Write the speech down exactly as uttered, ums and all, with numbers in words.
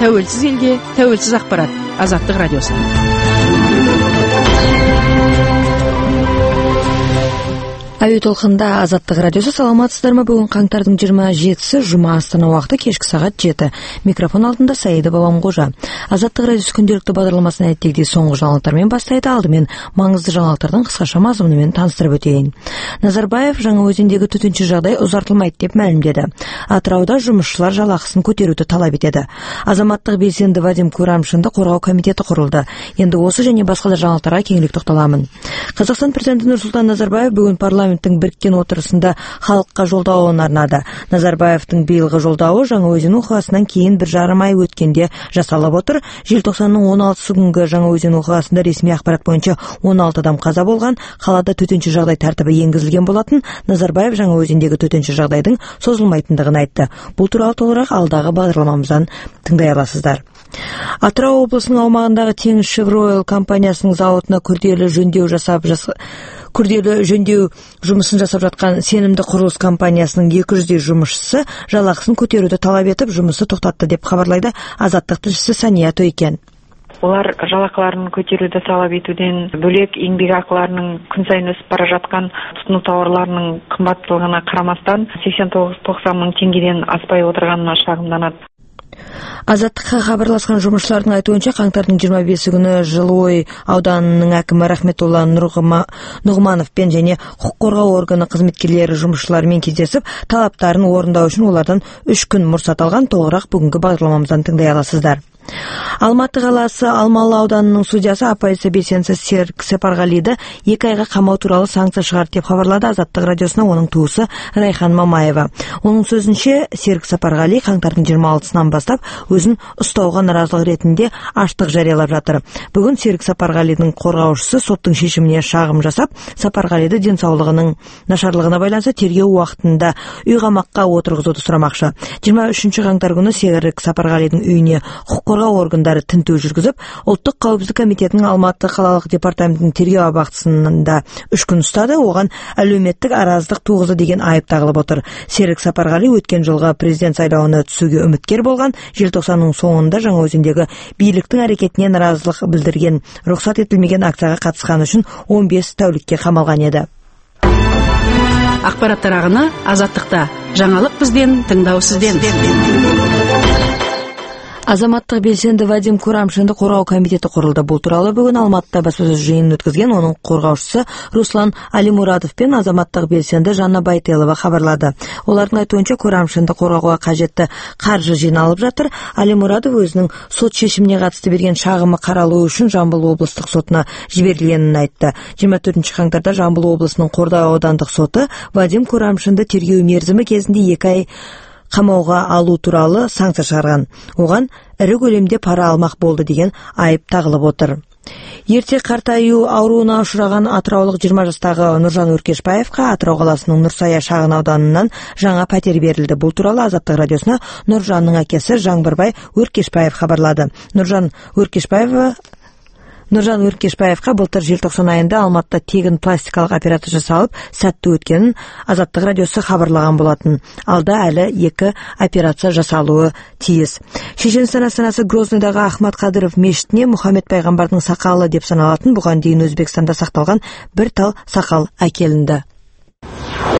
тәуелсіз елге, тәуелсіз ақпарат. Азаттық радиосы. Әуе толқында Азаттық радиосы. Саламатсыздар ма? Бүгін қаңтардың жиырма жетісі жұма, Астана уақыты кешкі сағат жеті. Микрофон алдында Саида Баламқожа. Азаттық радиосы күнделікті бағдарламасын әдеттегідей соңғы жаңалықтармен бастайды. Алдымен маңызды жаңалықтардың қысқаша мазмұнымен таныстырып өтейін. Назарбаев Жаңаөзендегі төтенше жағдай ұзартылмайды деп мәлімдеді. Атырауда жұмысшылар жалақысын көтеруді талап етеді. Азаматтық белсенді Вадим Курамшинді қорғау комитеті құрылды. Енді осы және басқа да жаңалықтарға кеңірек тоқталамын. Қазақстан президенті Нұрсұлтан Назарбаев бүгін парламенттің біріккен отырысында халыққа жолдауын арнады. Назарбаевтың биылғы жолдауы Жаңаөзен оқиғасынан кейін бір жарым ай өткенде жасалып отыр. Желтоқсанның он алтысы күнгі Жаңаөзен оқиғасында ресми ақпарат бойынша он алты адам қаза болған, қалада төтенше жағдай тәртібі енгізілген болатын. Назарбаев Жаңаөзендегі төтенше жағдайдың созылмайтындығын айтты. Бұл туралы толығырақ алдағы бағдарламамыздан тыңдай аласыздар. Атырау облысының аумағындағы Теңізшевройл компаниясының зауытына күрделі жөндеу жасап жас... күрделі жөндеу жұмысын жасап жатқан сенімді құрылыс компаниясының екі жүздей жұмысшысы жалақысын көтеруді талап етіп, жұмысы тоқтатты деп хабарлайды Азаттық тілшісі Сания Тойкен. Олар жалақыларын көтеруді талап етуден бөлек еңбек ақыларының күн сайын өсіп бара жатқан тұтыну тауарларының қымбаттылығына қарамастан сексен тоғыз тоқсан мың теңгеден аспай отырғанына шағымданады. Азаттыққа хабарласқан жұмысшылардың айтуынша, қаңтардың жиырма бесі күні Жылыой ауданының әкімі Рахметолла Нұғмановпен және құқық қорғау органы қызметкерлері жұмысшылармен кездесіп, талаптарын орындау үшін олардан үш күн мұрсат алған. Толығырақ бүгінгі бағдарламамыздан тыңдай аласыздар. Алматы қаласы Алмалы ауданының судьясы оппозиция белсендісі Серік Сапарғалиді екі айға қамау туралы санкция шығарды деп хабарлады Азаттық радиосына оның туысы Райхан Мамаева. Оның сөзінше, Серік Сапарғали қаңтардың жиырма алтысынан бастап өзін ұстауға наразылық ретінде аштық жариялап жатыр. Бүгін Серік Сапарғалидің қорғаушысы соттың шешіміне шағым жасап, Сапарғалиді денсаулығының нашарлығына байланысты тергеу уақытында үй қамаққа отырғызуды сұрамақшы. жиырма үшінші қаңтар күні Серік Сапарғалидің үйіне құқық қорғау органдары тінту жүргізіп, ұлттық қауіпсіздік комитетінің Алматы қалалық департаментінің тергеу абақтысында үш күн ұстады. Оған әлеуметтік араздық туғызды деген айып тағылып отыр. Серік Сапарғали өткен жылғы президент сайлауына түсуге үміткер болған. Желтоқсанның соңында Жаңаөзендегі биліктің әрекетіне наразылық білдірген, рұқсат етілмеген акцияға қатысқаны үшін он бес тәулікке қамалған еді. Ақпараттар ағыны Азаттықта. Жаңалық бізден, тыңдау сізден. Азаматтық белсенді Вадим Курамшинді қорғау комитеті құрылды. Бұл туралы бүгін Алматыда баспасөз жиынын өткізген оның қорғаушысы Руслан Алимурадов пен азаматтық белсенді Жанна Байтелова хабарлады. Олардың айтуынша, Курамшинді қорғауға қажетті қаржы жиналып жатыр. Алимурадов өзінің сот шешіміне қатысты берген шағымы қаралуы үшін Жамбыл облыстық сотына жіберілгенін айтты. жиырма төртінші қаңтарда Жамбыл облысының Қордай аудандық соты Вадим Курамшинді тергеу мерзімі кезінде екі ай қамауға алу туралы санкция шығарған. Оған ірі көлемде пара алмақ болды деген айып тағылып отыр. Ерте қартаю ауруына ұшыраған атыраулық жиырма жастағы Нұржан Өркешбаевқа Атырау қаласының Нұрсая шағын ауданынан жаңа пәтер берілді. Бұл туралы Азаттық радиосына Нұржанның әкесі Жаңбырбай Өркешбаев хабарлады. Нұржан Өркешбаев Нұржан Өркешбаевқа былтыр желтоқсан айында Алматыда тегін пластикалық операция жасалып, сәтті өткенін Азаттық радиосы хабарлаған болатын. Алда әлі екі операция жасалуы тиіс. Шешенстан астанасы Грозныйдағы Ахмад Қадыров мешітіне Мұхаммед пайғамбардың сақалы деп саналатын, бұған дейін Өзбекстанда сақталған бір тал сақал әкелінді.